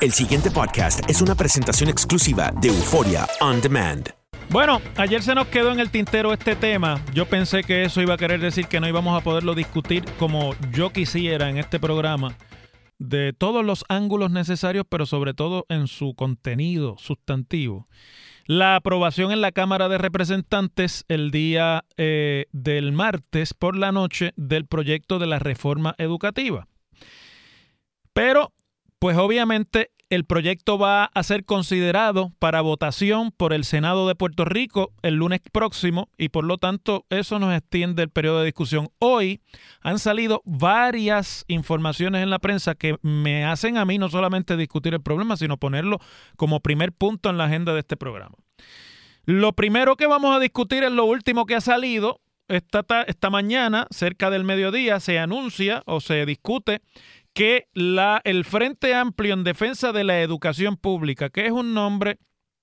El siguiente podcast es una presentación exclusiva de Euphoria On Demand. Bueno, ayer se nos quedó en el tintero este tema. Yo pensé que eso iba a querer decir que no íbamos a poderlo discutir como yo quisiera en este programa, de todos los ángulos necesarios, pero sobre todo en su contenido sustantivo. La aprobación en la Cámara de Representantes el día del martes por la noche del proyecto de la reforma educativa. Pero, pues obviamente el proyecto va a ser considerado para votación por el Senado de Puerto Rico el lunes próximo y por lo tanto eso nos extiende el periodo de discusión. Hoy han salido varias informaciones en la prensa que me hacen a mí no solamente discutir el problema, sino ponerlo como primer punto en la agenda de este programa. Lo primero que vamos a discutir es lo último que ha salido. Esta mañana, cerca del mediodía, se anuncia o se discute que el Frente Amplio en Defensa de la Educación Pública, que es un nombre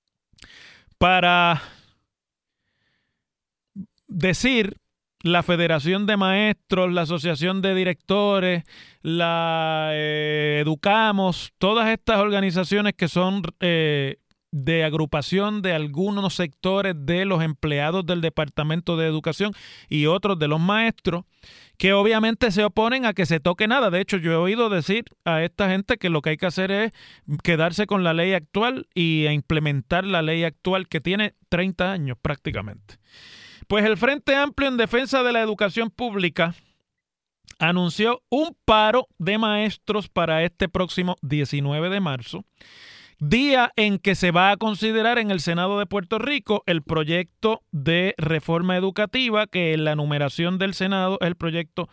para decir la Federación de Maestros, la Asociación de Directores, la Educamos, todas estas organizaciones que son de agrupación de algunos sectores de los empleados del Departamento de Educación y otros de los maestros, que obviamente se oponen a que se toque nada. De hecho, yo he oído decir a esta gente que lo que hay que hacer es quedarse con la ley actual y a implementar la ley actual que tiene 30 años prácticamente. Pues el Frente Amplio en Defensa de la Educación Pública anunció un paro de maestros para este próximo 19 de marzo, día en que se va a considerar en el Senado de Puerto Rico el proyecto de reforma educativa, que en la numeración del Senado es el proyecto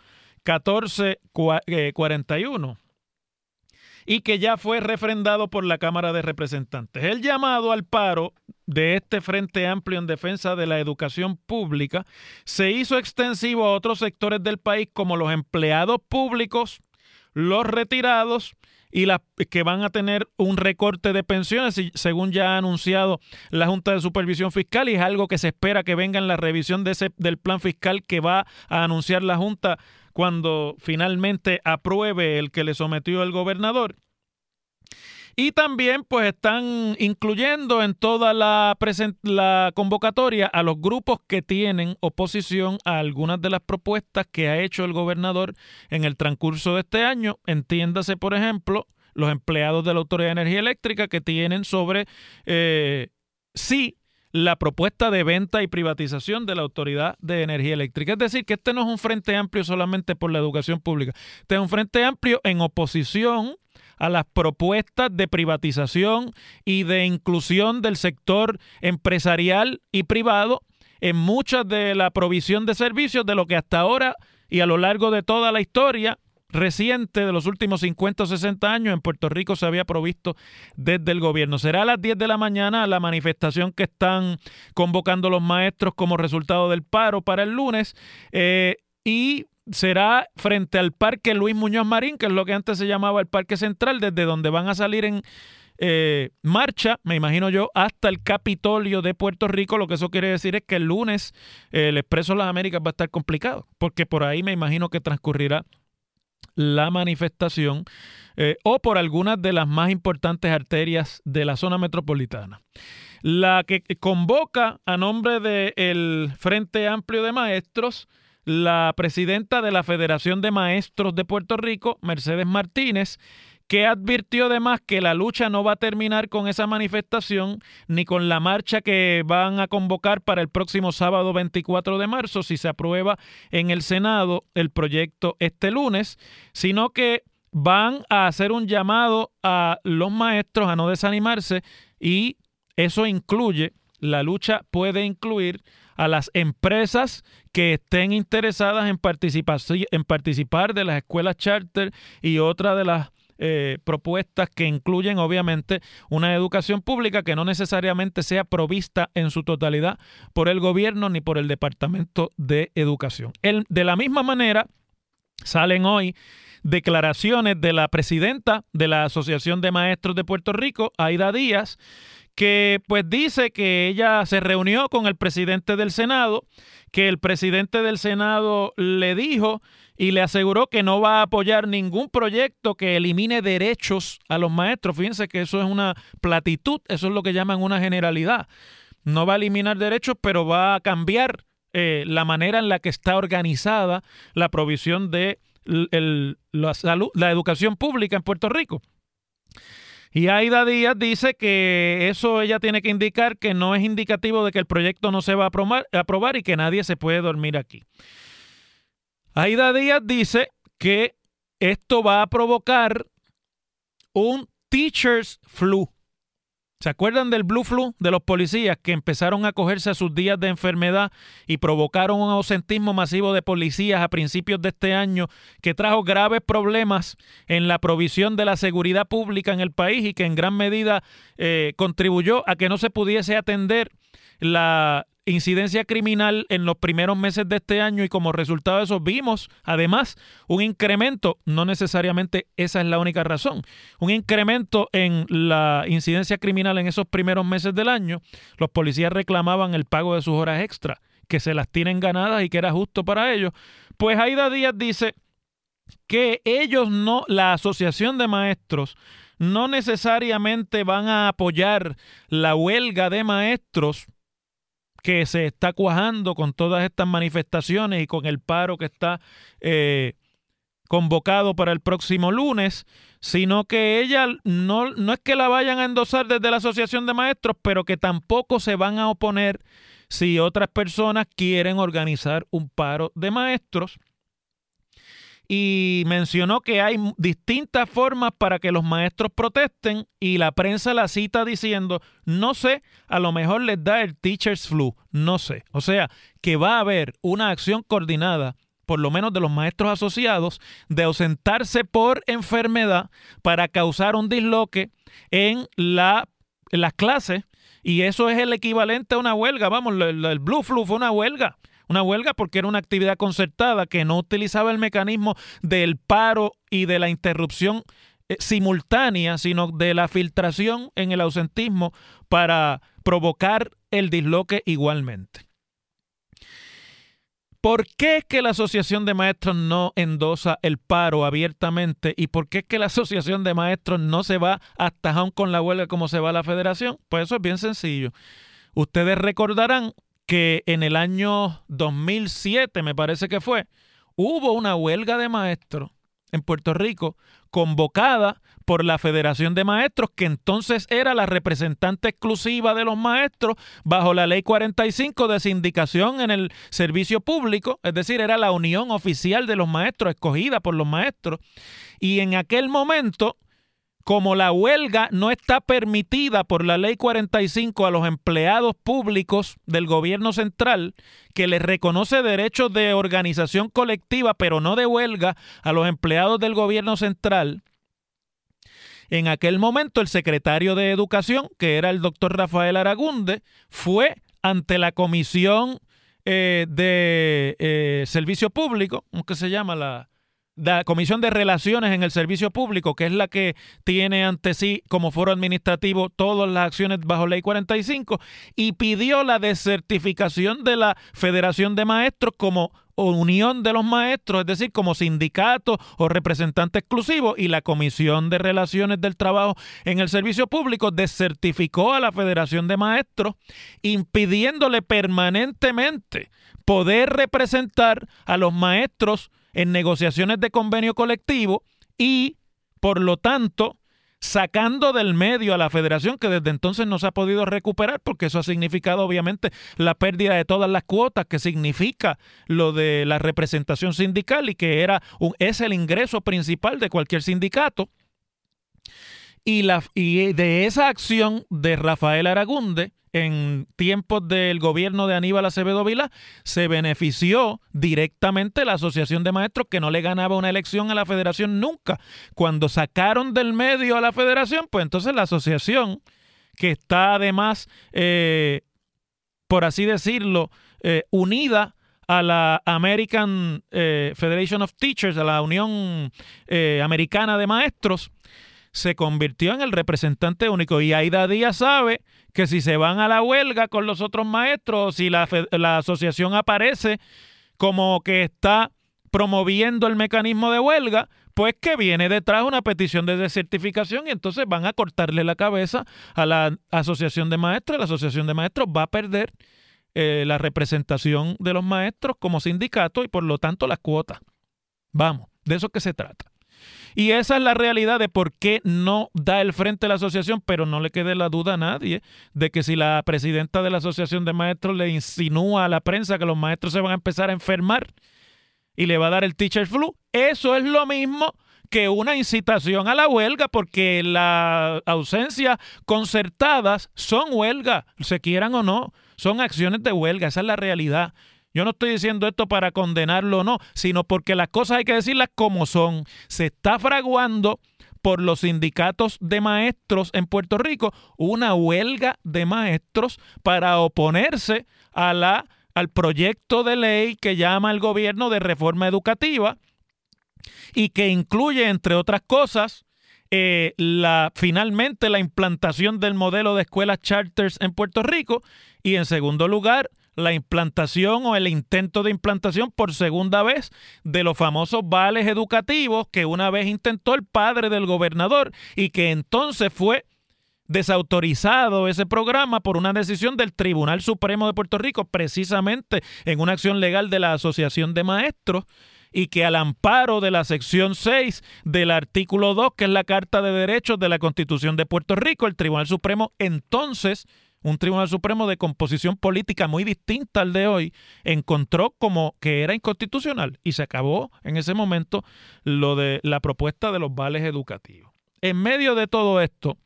1441 y que ya fue refrendado por la Cámara de Representantes. El llamado al paro de este Frente Amplio en Defensa de la Educación Pública se hizo extensivo a otros sectores del país como los empleados públicos, los retirados y las que van a tener un recorte de pensiones, según ya ha anunciado la Junta de Supervisión Fiscal, y es algo que se espera que venga en la revisión del plan fiscal que va a anunciar la Junta cuando finalmente apruebe el que le sometió el gobernador. Y también pues están incluyendo en toda la convocatoria a los grupos que tienen oposición a algunas de las propuestas que ha hecho el gobernador en el transcurso de este año. Entiéndase, por ejemplo, los empleados de la Autoridad de Energía Eléctrica que tienen sobre la propuesta de venta y privatización de la Autoridad de Energía Eléctrica. Es decir, que este no es un frente amplio solamente por la educación pública. Este es un frente amplio en oposición a las propuestas de privatización y de inclusión del sector empresarial y privado en muchas de la provisión de servicios de lo que hasta ahora y a lo largo de toda la historia reciente de los últimos 50 o 60 años en Puerto Rico se había provisto desde el gobierno. Será a las 10 de la mañana la manifestación que están convocando los maestros como resultado del paro para el lunes y será frente al Parque Luis Muñoz Marín, que es lo que antes se llamaba el Parque Central, desde donde van a salir en marcha, me imagino yo, hasta el Capitolio de Puerto Rico. Lo que eso quiere decir es que el lunes el Expreso de las Américas va a estar complicado, porque por ahí me imagino que transcurrirá la manifestación o por algunas de las más importantes arterias de la zona metropolitana. La que convoca a nombre del Frente Amplio de Maestros, la presidenta de la Federación de Maestros de Puerto Rico, Mercedes Martínez, que advirtió además que la lucha no va a terminar con esa manifestación ni con la marcha que van a convocar para el próximo sábado 24 de marzo, si se aprueba en el Senado el proyecto este lunes, sino que van a hacer un llamado a los maestros a no desanimarse, y eso incluye, la lucha puede incluir a las empresas que estén interesadas en participar de las escuelas charter y otra de las propuestas que incluyen obviamente una educación pública que no necesariamente sea provista en su totalidad por el gobierno ni por el Departamento de Educación. De la misma manera, salen hoy declaraciones de la presidenta de la Asociación de Maestros de Puerto Rico, Aida Díaz, que pues dice que ella se reunió con el presidente del Senado, que el presidente del Senado le dijo y le aseguró que no va a apoyar ningún proyecto que elimine derechos a los maestros. Fíjense que eso es una platitud, eso es lo que llaman una generalidad. No va a eliminar derechos, pero va a cambiar la manera en la que está organizada la provisión de la educación pública en Puerto Rico. Y Aida Díaz dice que eso ella tiene que indicar que no es indicativo de que el proyecto no se va a aprobar y que nadie se puede dormir aquí. Aida Díaz dice que esto va a provocar un teacher's flu. ¿Se acuerdan del Blue Flu de los policías que empezaron a acogerse a sus días de enfermedad y provocaron un ausentismo masivo de policías a principios de este año que trajo graves problemas en la provisión de la seguridad pública en el país y que en gran medida contribuyó a que no se pudiese atender la incidencia criminal en los primeros meses de este año? Y como resultado de eso vimos además un incremento, no necesariamente esa es la única razón, un incremento en la incidencia criminal en esos primeros meses del año. Los policías reclamaban el pago de sus horas extra, que se las tienen ganadas y que era justo para ellos. Pues Aida Díaz dice que ellos no, la Asociación de Maestros, no necesariamente van a apoyar la huelga de maestros que se está cuajando con todas estas manifestaciones y con el paro que está convocado para el próximo lunes, sino que ella no es que la vayan a endosar desde la Asociación de Maestros, pero que tampoco se van a oponer si otras personas quieren organizar un paro de maestros. Y mencionó que hay distintas formas para que los maestros protesten y la prensa la cita diciendo, no sé, a lo mejor les da el teacher's flu, no sé. O sea, que va a haber una acción coordinada, por lo menos de los maestros asociados, de ausentarse por enfermedad para causar un disloque en las clases, y eso es el equivalente a una huelga. Vamos, el Blue Flu fue una huelga. Una huelga porque era una actividad concertada que no utilizaba el mecanismo del paro y de la interrupción simultánea, sino de la filtración en el ausentismo para provocar el disloque igualmente. ¿Por qué es que la Asociación de Maestros no endosa el paro abiertamente? ¿Y por qué es que la Asociación de Maestros no se va a tajón con la huelga como se va a la Federación? Pues eso es bien sencillo. Ustedes recordarán que en el año 2007, me parece que fue, hubo una huelga de maestros en Puerto Rico convocada por la Federación de Maestros, que entonces era la representante exclusiva de los maestros bajo la Ley 45 de sindicación en el servicio público, es decir, era la unión oficial de los maestros escogida por los maestros. Y en aquel momento, como la huelga no está permitida por la Ley 45 a los empleados públicos del gobierno central, que les reconoce derechos de organización colectiva, pero no de huelga a los empleados del gobierno central, en aquel momento el secretario de Educación, que era el doctor Rafael Aragunde, fue ante la Comisión de Servicio Público, ¿cómo que se llama? La Comisión de Relaciones en el Servicio Público, que es la que tiene ante sí como foro administrativo todas las acciones bajo Ley 45, y pidió la desertificación de la Federación de Maestros como unión de los maestros, es decir, como sindicato o representante exclusivo, y la Comisión de Relaciones del Trabajo en el Servicio Público desertificó a la Federación de Maestros, impidiéndole permanentemente poder representar a los maestros en negociaciones de convenio colectivo y, por lo tanto, sacando del medio a la federación, que desde entonces no se ha podido recuperar, porque eso ha significado obviamente la pérdida de todas las cuotas, que significa lo de la representación sindical y que es el ingreso principal de cualquier sindicato. Y de esa acción de Rafael Aragunde, en tiempos del gobierno de Aníbal Acevedo Vilá, se benefició directamente la Asociación de Maestros, que no le ganaba una elección a la Federación nunca. Cuando sacaron del medio a la Federación, pues entonces la asociación, que está además, por así decirlo, unida a la American Federation of Teachers, a la Unión Americana de Maestros, se convirtió en el representante único. Y Aida Díaz sabe que si se van a la huelga con los otros maestros, o si la asociación aparece como que está promoviendo el mecanismo de huelga, pues que viene detrás una petición de desertificación y entonces van a cortarle la cabeza a la asociación de maestros. La asociación de maestros va a perder la representación de los maestros como sindicato y por lo tanto las cuotas. Vamos, de eso es que se trata. Y esa es la realidad de por qué no da el frente a la asociación, pero no le quede la duda a nadie de que si la presidenta de la asociación de maestros le insinúa a la prensa que los maestros se van a empezar a enfermar y le va a dar el teacher flu, eso es lo mismo que una incitación a la huelga, porque las ausencias concertadas son huelga, se quieran o no, son acciones de huelga, esa es la realidad. Yo no estoy diciendo esto para condenarlo o no, sino porque las cosas hay que decirlas como son. Se está fraguando por los sindicatos de maestros en Puerto Rico una huelga de maestros para oponerse a al proyecto de ley que llama el gobierno de reforma educativa y que incluye, entre otras cosas, finalmente la implantación del modelo de escuelas charters en Puerto Rico y, en segundo lugar, la implantación o el intento de implantación por segunda vez de los famosos vales educativos que una vez intentó el padre del gobernador y que entonces fue desautorizado ese programa por una decisión del Tribunal Supremo de Puerto Rico, precisamente en una acción legal de la Asociación de Maestros, y que al amparo de la sección 6 del artículo 2, que es la Carta de Derechos de la Constitución de Puerto Rico, el Tribunal Supremo entonces, un Tribunal Supremo de composición política muy distinta al de hoy, encontró como que era inconstitucional y se acabó en ese momento lo de la propuesta de los vales educativos. En medio de todo esto,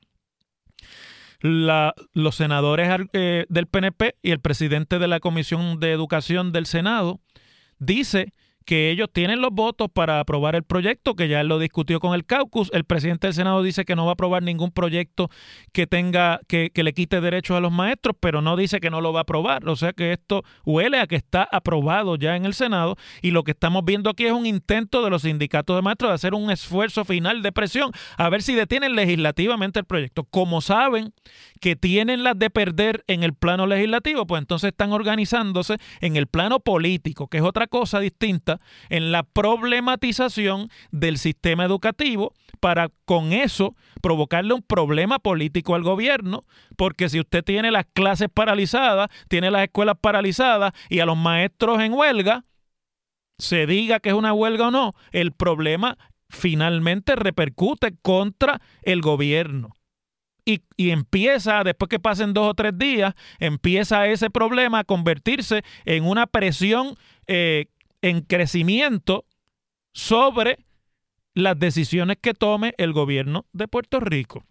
los senadores del PNP y el presidente de la Comisión de Educación del Senado dice que ellos tienen los votos para aprobar el proyecto, que ya él lo discutió con el caucus. El presidente del Senado dice que no va a aprobar ningún proyecto que tenga que le quite derechos a los maestros, pero no dice que no lo va a aprobar. O sea que esto huele a que está aprobado ya en el Senado y lo que estamos viendo aquí es un intento de los sindicatos de maestros de hacer un esfuerzo final de presión a ver si detienen legislativamente el proyecto. Como saben que tienen las de perder en el plano legislativo, pues entonces están organizándose en el plano político, que es otra cosa distinta, en la problematización del sistema educativo para con eso provocarle un problema político al gobierno, porque si usted tiene las clases paralizadas, tiene las escuelas paralizadas y a los maestros en huelga, se diga que es una huelga o no, el problema finalmente repercute contra el gobierno. Y empieza, después que pasen 2 o 3 días, empieza ese problema a convertirse en una presión en crecimiento sobre las decisiones que tome el gobierno de Puerto Rico.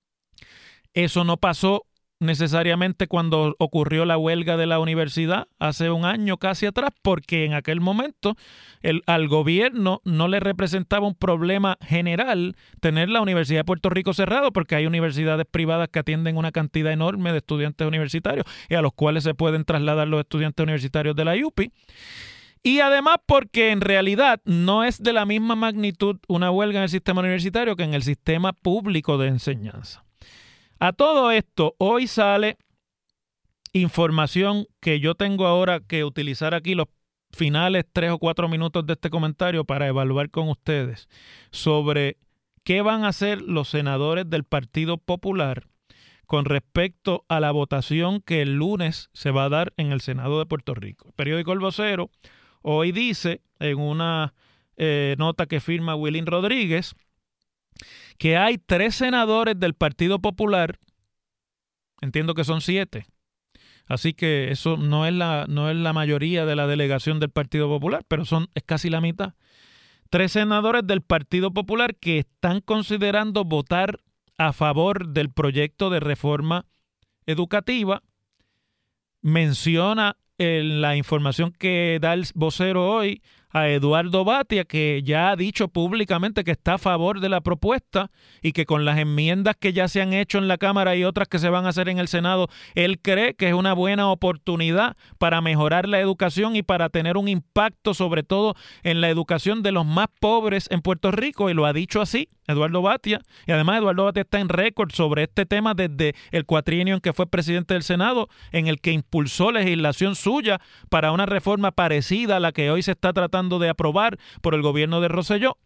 Eso no pasó necesariamente cuando ocurrió la huelga de la universidad hace un año casi atrás, porque en aquel momento al gobierno no le representaba un problema general tener la Universidad de Puerto Rico cerrado, porque hay universidades privadas que atienden una cantidad enorme de estudiantes universitarios y a los cuales se pueden trasladar los estudiantes universitarios de la UPI. Y además porque en realidad no es de la misma magnitud una huelga en el sistema universitario que en el sistema público de enseñanza. A todo esto, hoy sale información que yo tengo ahora que utilizar aquí los finales 3 o 4 minutos de este comentario para evaluar con ustedes sobre qué van a hacer los senadores del Partido Popular con respecto a la votación que el lunes se va a dar en el Senado de Puerto Rico. El periódico El Vocero hoy dice, en una nota que firma Willín Rodríguez, que hay 3 senadores del Partido Popular, entiendo que son 7, así que eso no es la mayoría de la delegación del Partido Popular, pero es casi la mitad. 3 senadores del Partido Popular que están considerando votar a favor del proyecto de reforma educativa. Menciona en la información que da el vocero hoy a Eduardo Batia, que ya ha dicho públicamente que está a favor de la propuesta y que con las enmiendas que ya se han hecho en la Cámara y otras que se van a hacer en el Senado, él cree que es una buena oportunidad para mejorar la educación y para tener un impacto sobre todo en la educación de los más pobres en Puerto Rico, y lo ha dicho así Eduardo Batia, y además Eduardo Batia está en récord sobre este tema desde el cuatrienio en que fue presidente del Senado, en el que impulsó legislación suya para una reforma parecida a la que hoy se está tratando de aprobar por el gobierno de Rosselló.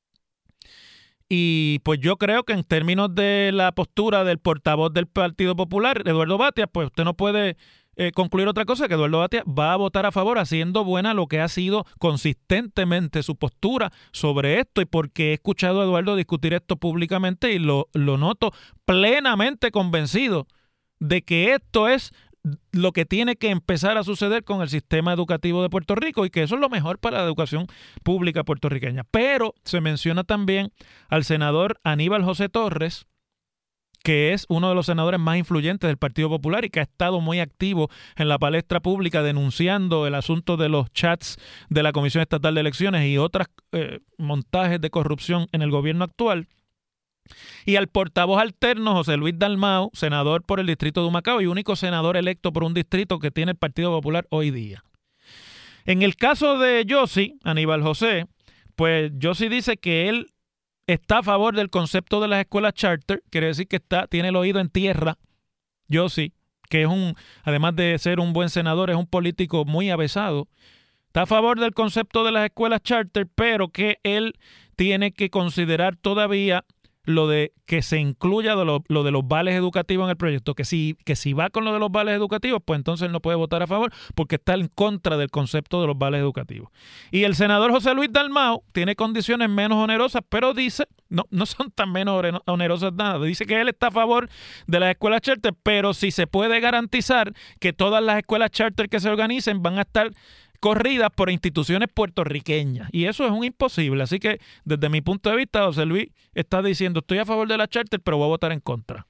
Y pues yo creo que en términos de la postura del portavoz del Partido Popular, Eduardo Batia, pues usted no puede concluir otra cosa que Eduardo Batia va a votar a favor, haciendo buena lo que ha sido consistentemente su postura sobre esto, y porque he escuchado a Eduardo discutir esto públicamente y lo noto plenamente convencido de que esto es lo que tiene que empezar a suceder con el sistema educativo de Puerto Rico y que eso es lo mejor para la educación pública puertorriqueña. Pero se menciona también al senador Aníbal José Torres, que es uno de los senadores más influyentes del Partido Popular y que ha estado muy activo en la palestra pública denunciando el asunto de los chats de la Comisión Estatal de Elecciones y otros montajes de corrupción en el gobierno actual. Y al portavoz alterno, José Luis Dalmau, senador por el distrito de Humacao y único senador electo por un distrito que tiene el Partido Popular hoy día. En el caso de Yossi, Aníbal José, pues Yossi dice que él está a favor del concepto de las escuelas charter, quiere decir que tiene el oído en tierra. Yossi, que es además de ser un buen senador, es un político muy avesado, está a favor del concepto de las escuelas charter, pero que él tiene que considerar todavía lo de que se incluya lo de los vales educativos en el proyecto, que si va con lo de los vales educativos, pues entonces él no puede votar a favor porque está en contra del concepto de los vales educativos. Y el senador José Luis Dalmau tiene condiciones menos onerosas, pero dice, no son tan menos onerosas nada, dice que él está a favor de las escuelas charter, pero si se puede garantizar que todas las escuelas charter que se organicen van a estar corridas por instituciones puertorriqueñas. Y eso es un imposible. Así que, desde mi punto de vista, José Luis está diciendo, estoy a favor de la charter, pero voy a votar en contra.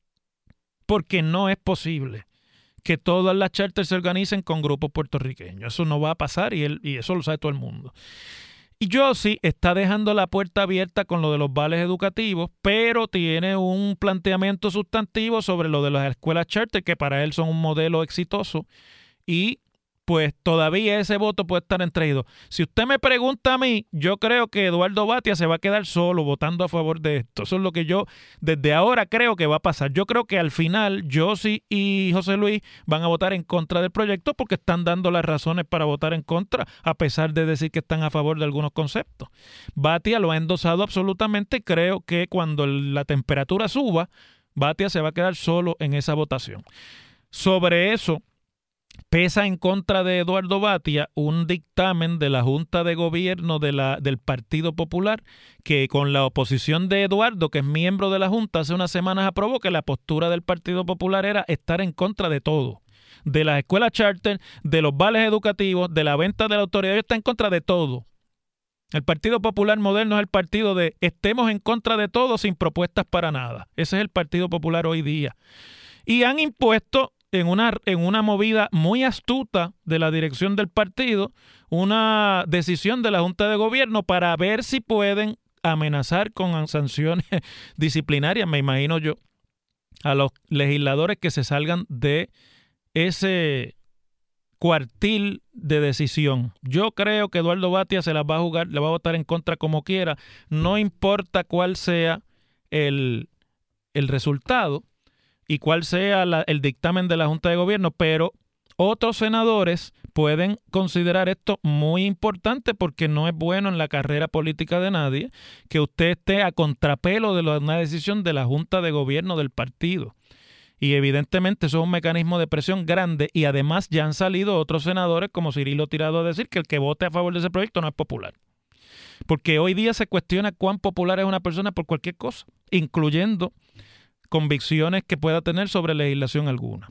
Porque no es posible que todas las charters se organicen con grupos puertorriqueños. Eso no va a pasar y eso lo sabe todo el mundo. Y Yossi está dejando la puerta abierta con lo de los vales educativos, pero tiene un planteamiento sustantivo sobre lo de las escuelas charter, que para él son un modelo exitoso, y pues todavía ese voto puede estar entre ellos. Si usted me pregunta a mí, yo creo que Eduardo Batia se va a quedar solo votando a favor de esto. Eso es lo que yo desde ahora creo que va a pasar. Yo creo que al final Yossi y José Luis van a votar en contra del proyecto porque están dando las razones para votar en contra, a pesar de decir que están a favor de algunos conceptos. Batia lo ha endosado absolutamente. Creo que cuando la temperatura suba, Batia se va a quedar solo en esa votación. Sobre eso, pesa en contra de Eduardo Batia un dictamen de la Junta de Gobierno del Partido Popular que, con la oposición de Eduardo, que es miembro de la Junta, hace unas semanas aprobó que la postura del Partido Popular era estar en contra de todo. De las escuelas charter, de los vales educativos, de la venta de la autoridad, está en contra de todo. El Partido Popular moderno es el partido de estemos en contra de todo sin propuestas para nada. Ese es el Partido Popular hoy día. Y han impuesto en una movida muy astuta de la dirección del partido, una decisión de la Junta de Gobierno para ver si pueden amenazar con sanciones disciplinarias, me imagino yo, a los legisladores que se salgan de ese cuartil de decisión. Yo creo que Eduardo Batia se las va a jugar, le va a votar en contra como quiera, no importa cuál sea el resultado y cuál sea el dictamen de la Junta de Gobierno, pero otros senadores pueden considerar esto muy importante porque no es bueno en la carrera política de nadie que usted esté a contrapelo de una decisión de la Junta de Gobierno del partido. Y evidentemente eso es un mecanismo de presión grande y además ya han salido otros senadores como Cirilo Tirado a decir que el que vote a favor de ese proyecto no es popular. Porque hoy día se cuestiona cuán popular es una persona por cualquier cosa, incluyendo convicciones que pueda tener sobre legislación alguna.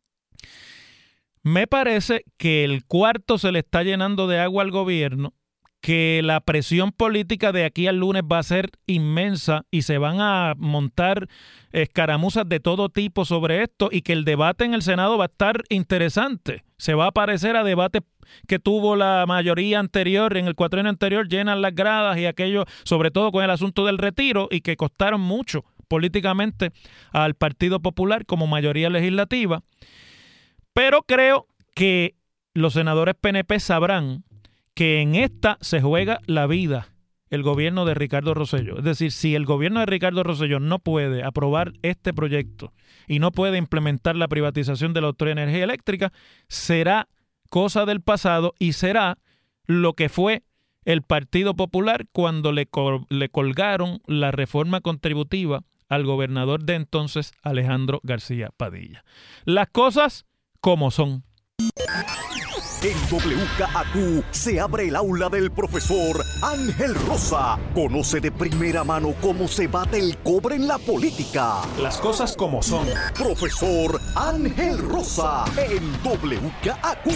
Me parece que el cuarto se le está llenando de agua al gobierno, que la presión política de aquí al lunes va a ser inmensa y se van a montar escaramuzas de todo tipo sobre esto y que el debate en el Senado va a estar interesante. Se va a parecer a debates que tuvo la mayoría anterior, en el cuatrienio anterior, llenan las gradas y aquello, sobre todo con el asunto del retiro y que costaron mucho políticamente al Partido Popular como mayoría legislativa. Pero creo que los senadores PNP sabrán que en esta se juega la vida el gobierno de Ricardo Rosselló. Es decir, si el gobierno de Ricardo Rosselló no puede aprobar este proyecto y no puede implementar la privatización de la Autoridad de Energía Eléctrica, será cosa del pasado y será lo que fue el Partido Popular cuando le colgaron la reforma contributiva al gobernador de entonces, Alejandro García Padilla. Las cosas como son. En WKAQ se abre el aula del profesor Ángel Rosa. Conoce de primera mano cómo se bate el cobre en la política. Las cosas como son. Profesor Ángel Rosa en WKAQ.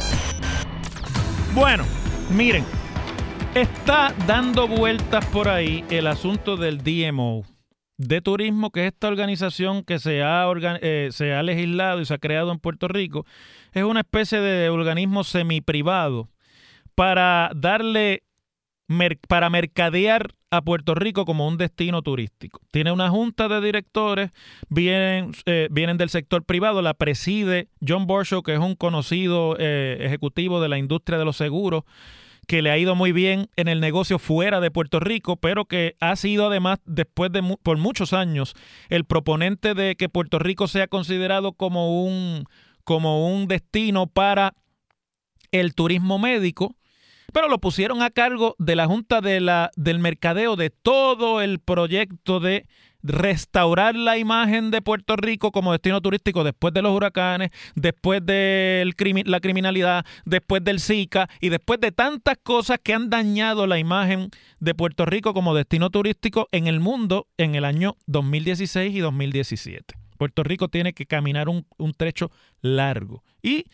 Bueno, miren, está dando vueltas por ahí el asunto del DMO de turismo, que es esta organización que se ha legislado y se ha creado en Puerto Rico. Es una especie de organismo semiprivado para mercadear a Puerto Rico como un destino turístico. Tiene una junta de directores, vienen del sector privado, la preside John Borshow, que es un conocido ejecutivo de la industria de los seguros, que le ha ido muy bien en el negocio fuera de Puerto Rico, pero que ha sido además, por muchos años, el proponente de que Puerto Rico sea considerado como un destino para el turismo médico, pero lo pusieron a cargo de la Junta del Mercadeo de todo el proyecto de restaurar la imagen de Puerto Rico como destino turístico después de los huracanes, después de la criminalidad, después del Zika y después de tantas cosas que han dañado la imagen de Puerto Rico como destino turístico en el mundo en el año 2016 y 2017. Puerto Rico tiene que caminar un trecho largo. Y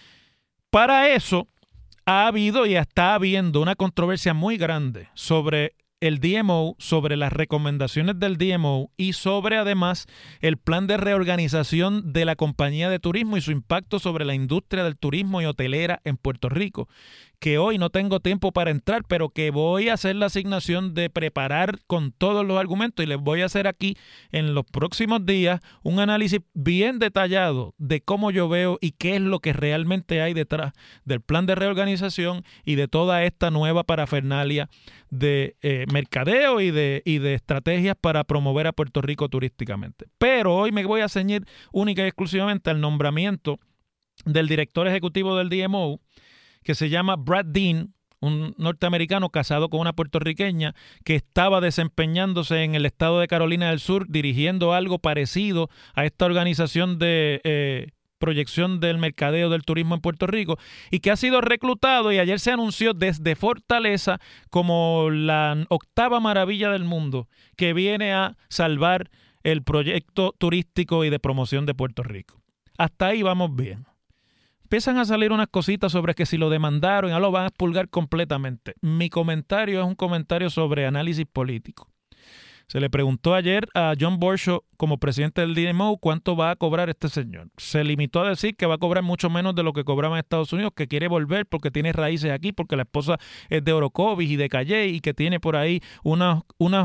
para eso ha habido y está habiendo una controversia muy grande sobre el DMO, sobre las recomendaciones del DMO y sobre además el plan de reorganización de la compañía de turismo y su impacto sobre la industria del turismo y hotelera en Puerto Rico, que hoy no tengo tiempo para entrar, pero que voy a hacer la asignación de preparar con todos los argumentos y les voy a hacer aquí en los próximos días un análisis bien detallado de cómo yo veo y qué es lo que realmente hay detrás del plan de reorganización y de toda esta nueva parafernalia de mercadeo y de estrategias para promover a Puerto Rico turísticamente. Pero hoy me voy a ceñir única y exclusivamente al nombramiento del director ejecutivo del DMO, que se llama Brad Dean, un norteamericano casado con una puertorriqueña que estaba desempeñándose en el estado de Carolina del Sur dirigiendo algo parecido a esta organización de proyección del mercadeo del turismo en Puerto Rico y que ha sido reclutado y ayer se anunció desde Fortaleza como la octava maravilla del mundo que viene a salvar el proyecto turístico y de promoción de Puerto Rico. Hasta ahí vamos bien. Empiezan a salir unas cositas sobre que si lo demandaron ya lo van a expulgar completamente. Mi comentario es un comentario sobre análisis político. Se le preguntó ayer a John Borshow, como presidente del DMO, cuánto va a cobrar este señor. Se limitó a decir que va a cobrar mucho menos de lo que cobraba en Estados Unidos, que quiere volver porque tiene raíces aquí, porque la esposa es de Orocovis y de Calley y que tiene por ahí unos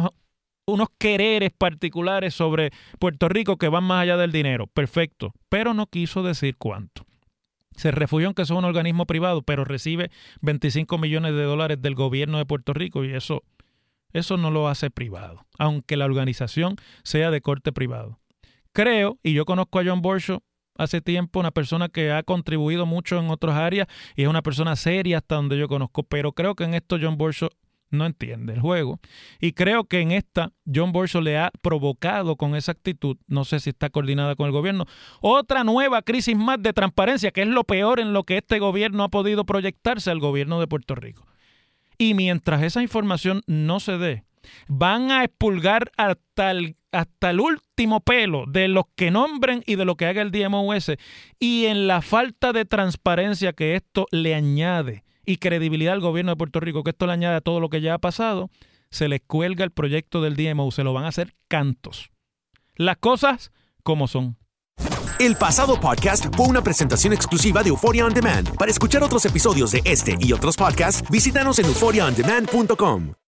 quereres particulares sobre Puerto Rico que van más allá del dinero. Perfecto, pero no quiso decir cuánto. Se refugió en que es un organismo privado, pero recibe $25 millones del gobierno de Puerto Rico y eso no lo hace privado, aunque la organización sea de corte privado. Creo, y yo conozco a John Borshow hace tiempo, una persona que ha contribuido mucho en otras áreas y es una persona seria hasta donde yo conozco, pero creo que en esto John Borshow no entiende el juego. Y creo que en esta John Borshow le ha provocado con esa actitud, no sé si está coordinada con el gobierno, otra nueva crisis más de transparencia, que es lo peor en lo que este gobierno ha podido proyectarse al gobierno de Puerto Rico. Y mientras esa información no se dé, van a expulgar hasta el último pelo de los que nombren y de lo que haga el DMOS. Y en la falta de transparencia que esto le añade y credibilidad al gobierno de Puerto Rico, que esto le añade a todo lo que ya ha pasado, se les cuelga el proyecto del DMO, se lo van a hacer cantos. Las cosas como son. El pasado podcast fue una presentación exclusiva de Euphoria On Demand. Para escuchar otros episodios de este y otros podcasts, visítanos en euphoriaondemand.com.